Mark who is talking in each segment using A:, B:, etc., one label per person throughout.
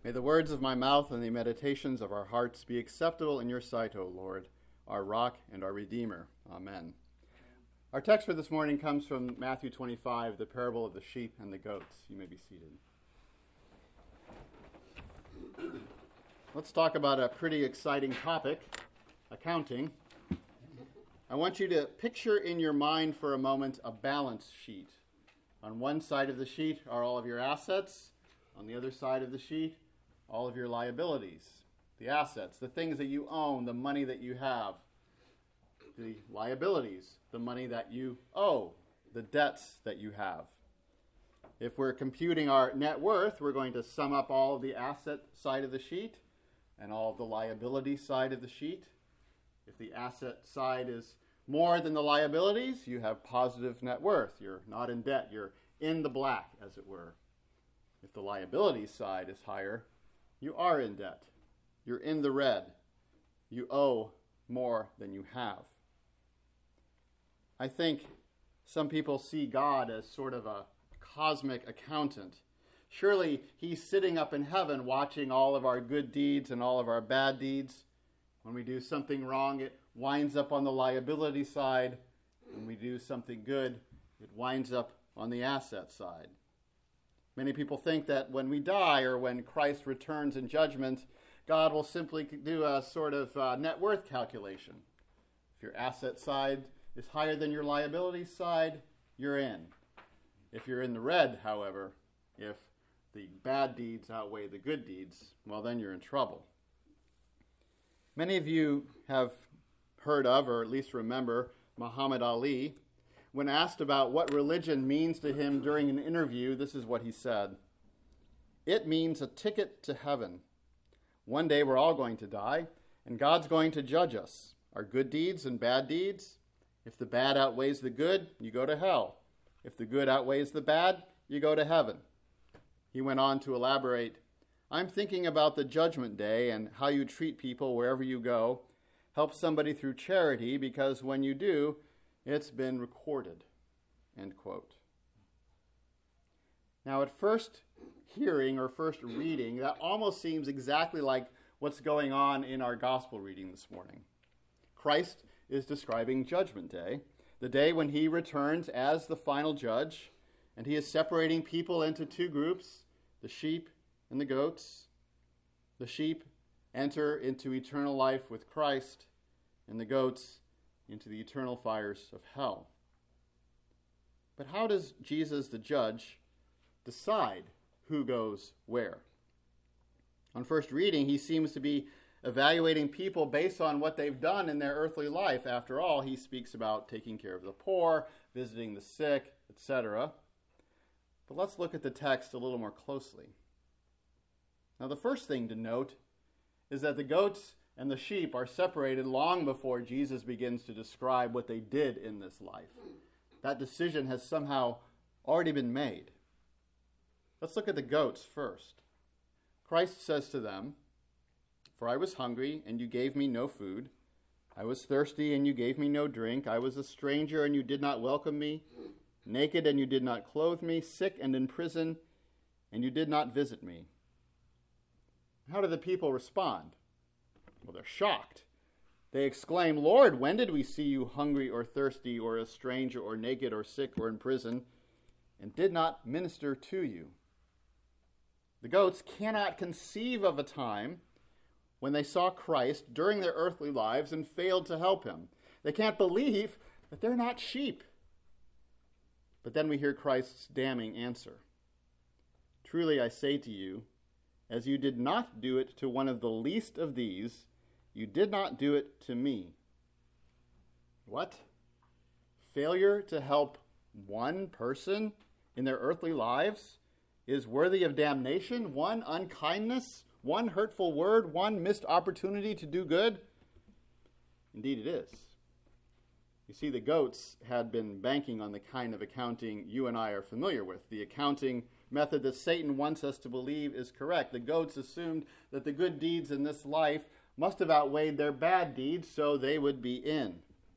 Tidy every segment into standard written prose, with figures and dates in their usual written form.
A: May the words of my mouth and the meditations of our hearts be acceptable in your sight, O Lord, our rock and our redeemer. Amen. Our text for this morning comes from Matthew 25, the parable of the sheep and the goats. You may be seated. Let's talk about a pretty exciting topic, accounting. I want you to picture in your mind for a moment a balance sheet. On one side of the sheet are all of your assets. On the other side of the sheet, all of your liabilities, the assets, the things that you own, the money that you have, the liabilities, the money that you owe, the debts that you have. If we're computing our net worth, we're going to sum up all of the asset side of the sheet and all of the liability side of the sheet. If the asset side is more than the liabilities, you have positive net worth. You're not in debt. You're in the black, as it were. If the liability side is higher, you are in debt. You're in the red. You owe more than you have. I think some people see God as sort of a cosmic accountant. Surely he's sitting up in heaven watching all of our good deeds and all of our bad deeds. When we do something wrong, it winds up on the liability side. When we do something good, it winds up on the asset side. Many people think that when we die or when Christ returns in judgment, God will simply do a sort of net worth calculation. If your asset side is higher than your liability side, you're in. If you're in the red, however, if the bad deeds outweigh the good deeds, well, then you're in trouble. Many of you have heard of, or at least remember, Muhammad Ali. When asked about what religion means to him during an interview, this is what he said. It means a ticket to heaven. One day we're all going to die, and God's going to judge us. Our good deeds and bad deeds. If the bad outweighs the good, you go to hell. If the good outweighs the bad, you go to heaven. He went on to elaborate, I'm thinking about the judgment day and how you treat people wherever you go. Help somebody through charity, because when you do, it's been recorded, end quote. Now, at first hearing or first reading, that almost seems exactly like what's going on in our gospel reading this morning. Christ is describing Judgment Day, the day when he returns as the final judge, and he is separating people into two groups, the sheep and the goats. The sheep enter into eternal life with Christ, and the goats into the eternal fires of hell. But how does Jesus, the judge, decide who goes where? On first reading, he seems to be evaluating people based on what they've done in their earthly life. After all, he speaks about taking care of the poor, visiting the sick, etc. But let's look at the text a little more closely. Now, the first thing to note is that the goats and the sheep are separated long before Jesus begins to describe what they did in this life. That decision has somehow already been made. Let's look at the goats first. Christ says to them, For I was hungry, and you gave me no food. I was thirsty, and you gave me no drink. I was a stranger, and you did not welcome me. Naked, and you did not clothe me. Sick and in prison, and you did not visit me. How do the people respond? Well, they're shocked. They exclaim, Lord, when did we see you hungry or thirsty or a stranger or naked or sick or in prison and did not minister to you? The goats cannot conceive of a time when they saw Christ during their earthly lives and failed to help him. They can't believe that they're not sheep. But then we hear Christ's damning answer. Truly I say to you, as you did not do it to one of the least of these, you did not do it to me. What? Failure to help one person in their earthly lives is worthy of damnation? One unkindness? One hurtful word? One missed opportunity to do good? Indeed it is. You see, the goats had been banking on the kind of accounting you and I are familiar with, the accounting method that Satan wants us to believe is correct. The goats assumed that the good deeds in this life must have outweighed their bad deeds, so they would be in.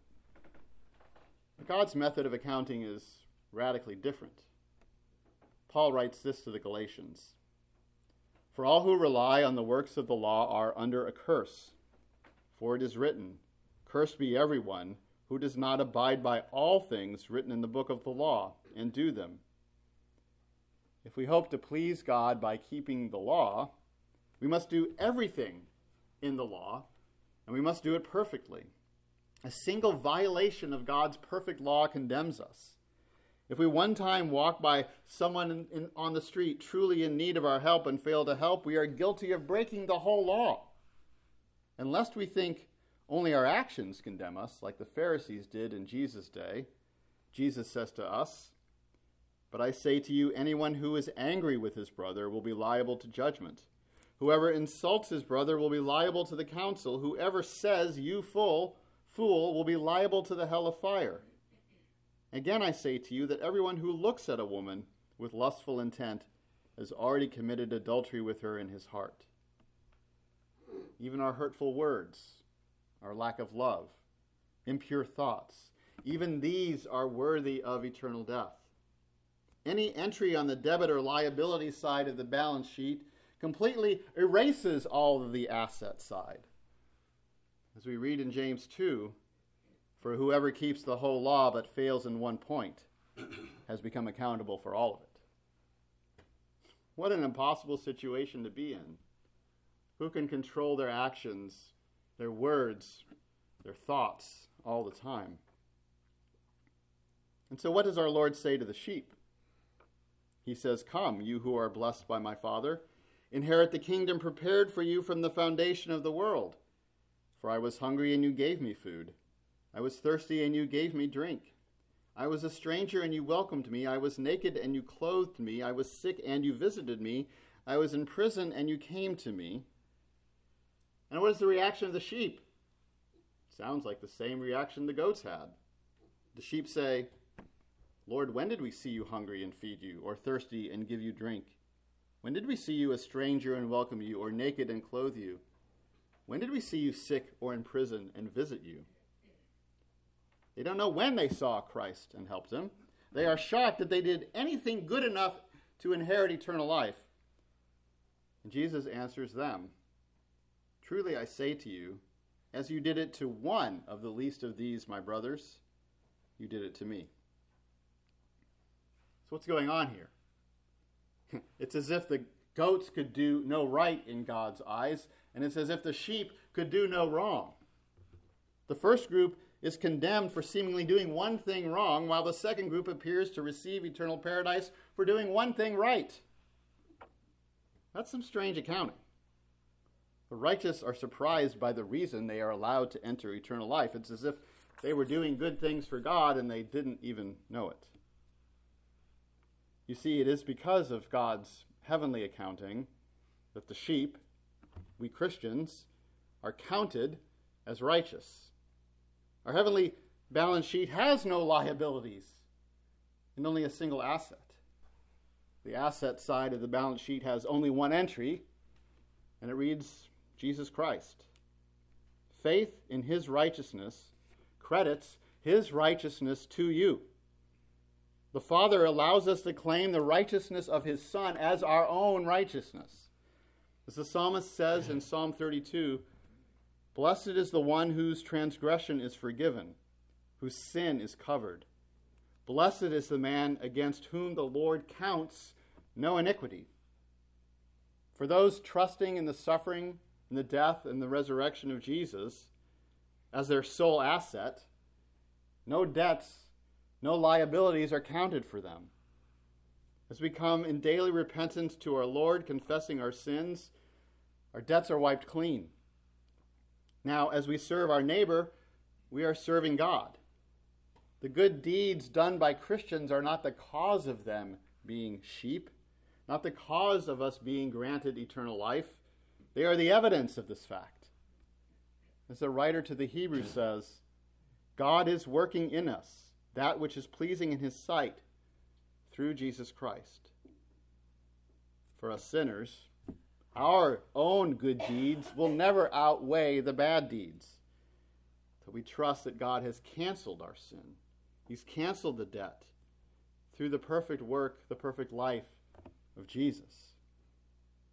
A: But God's method of accounting is radically different. Paul writes this to the Galatians. For all who rely on the works of the law are under a curse. For it is written, Cursed be everyone who does not abide by all things written in the book of the law and do them. If we hope to please God by keeping the law, we must do everything in the law, and we must do it perfectly. A single violation of God's perfect law condemns us. If we one time walk by someone on the street truly in need of our help and fail to help, we are guilty of breaking the whole law. And lest we think only our actions condemn us, like the Pharisees did in Jesus' day, Jesus says to us, But I say to you, anyone who is angry with his brother will be liable to judgment. Whoever insults his brother will be liable to the council. Whoever says, You fool, will be liable to the hell of fire. Again, I say to you that everyone who looks at a woman with lustful intent has already committed adultery with her in his heart. Even our hurtful words, our lack of love, impure thoughts, even these are worthy of eternal death. Any entry on the debit or liability side of the balance sheet completely erases all of the asset side. As we read in James 2, for whoever keeps the whole law but fails in one point has become accountable for all of it. What an impossible situation to be in. Who can control their actions, their words, their thoughts all the time? And so what does our Lord say to the sheep? He says, Come, you who are blessed by my Father, inherit the kingdom prepared for you from the foundation of the world. For I was hungry and you gave me food. I was thirsty and you gave me drink. I was a stranger and you welcomed me. I was naked and you clothed me. I was sick and you visited me. I was in prison and you came to me. And what is the reaction of the sheep? Sounds like the same reaction the goats had. The sheep say, Lord, when did we see you hungry and feed you, or thirsty and give you drink? When did we see you a stranger and welcome you, or naked and clothe you? When did we see you sick or in prison and visit you? They don't know when they saw Christ and helped him. They are shocked that they did anything good enough to inherit eternal life. And Jesus answers them, Truly I say to you, as you did it to one of the least of these, my brothers, you did it to me. So what's going on here? It's as if the goats could do no right in God's eyes, and it's as if the sheep could do no wrong. The first group is condemned for seemingly doing one thing wrong, while the second group appears to receive eternal paradise for doing one thing right. That's some strange accounting. The righteous are surprised by the reason they are allowed to enter eternal life. It's as if they were doing good things for God and they didn't even know it. You see, it is because of God's heavenly accounting that the sheep, we Christians, are counted as righteous. Our heavenly balance sheet has no liabilities and only a single asset. The asset side of the balance sheet has only one entry, and it reads, Jesus Christ. Faith in his righteousness credits his righteousness to you. The Father allows us to claim the righteousness of his Son as our own righteousness. As the psalmist says in Psalm 32, Blessed is the one whose transgression is forgiven, whose sin is covered. Blessed is the man against whom the Lord counts no iniquity. For those trusting in the suffering and the death and the resurrection of Jesus as their sole asset, no debts, no liabilities are counted for them. As we come in daily repentance to our Lord, confessing our sins, our debts are wiped clean. Now, as we serve our neighbor, we are serving God. The good deeds done by Christians are not the cause of them being sheep, not the cause of us being granted eternal life. They are the evidence of this fact. As the writer to the Hebrews says, God is working in us that which is pleasing in his sight through Jesus Christ. For us sinners, our own good deeds will never outweigh the bad deeds. But we trust that God has canceled our sin. He's canceled the debt through the perfect work, the perfect life of Jesus.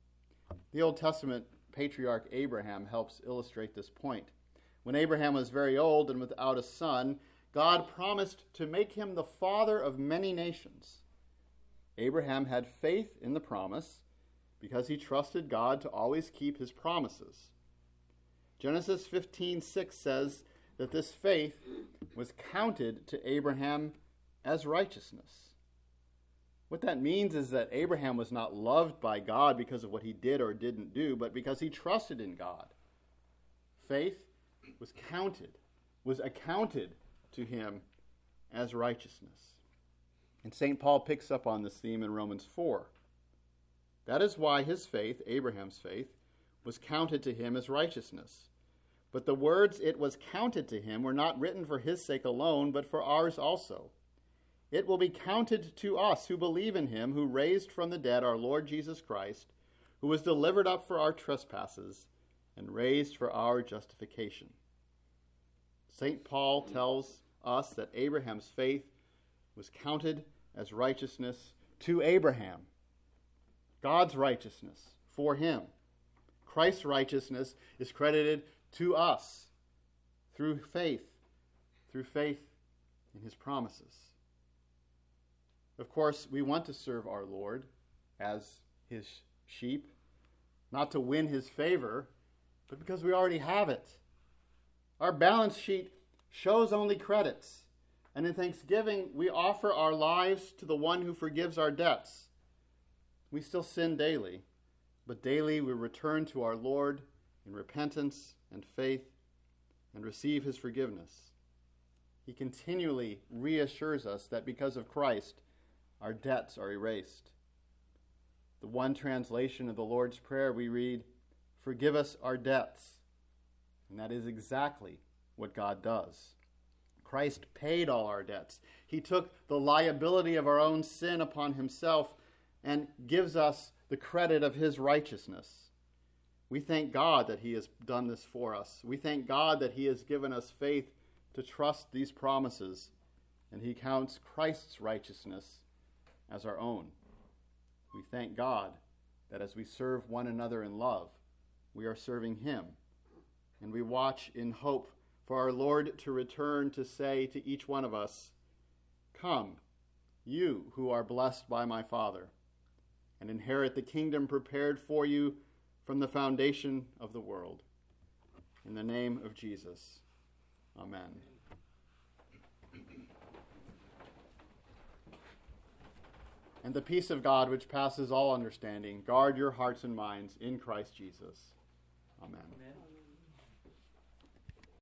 A: The Old Testament patriarch Abraham helps illustrate this point. When Abraham was very old and without a son, God promised to make him the father of many nations. Abraham had faith in the promise because he trusted God to always keep his promises. Genesis 15:6 says that this faith was counted to Abraham as righteousness. What that means is that Abraham was not loved by God because of what he did or didn't do, but because he trusted in God. Faith was accounted to him as righteousness. And St. Paul picks up on this theme in Romans 4. That is why his faith, Abraham's faith, was counted to him as righteousness. But the words "it was counted to him" were not written for his sake alone, but for ours also. It will be counted to us who believe in him who raised from the dead our Lord Jesus Christ, who was delivered up for our trespasses and raised for our justification. St. Paul tells us that Abraham's faith was counted as righteousness to Abraham. God's righteousness for him. Christ's righteousness is credited to us through faith in his promises. Of course, we want to serve our Lord as his sheep, not to win his favor, but because we already have it. Our balance sheet shows only credits, and in thanksgiving, we offer our lives to the one who forgives our debts. We still sin daily, but daily we return to our Lord in repentance and faith and receive his forgiveness. He continually reassures us that because of Christ, our debts are erased. The one translation of the Lord's Prayer we read, "Forgive us our debts." And that is exactly what God does. Christ paid all our debts. He took the liability of our own sin upon himself and gives us the credit of his righteousness. We thank God that he has done this for us. We thank God that he has given us faith to trust these promises, and he counts Christ's righteousness as our own. We thank God that as we serve one another in love, we are serving him. And we watch in hope for our Lord to return to say to each one of us, "Come, you who are blessed by my Father, and inherit the kingdom prepared for you from the foundation of the world." In the name of Jesus, amen. And the peace of God, which passes all understanding, guard your hearts and minds in Christ Jesus. Amen.
B: Amen.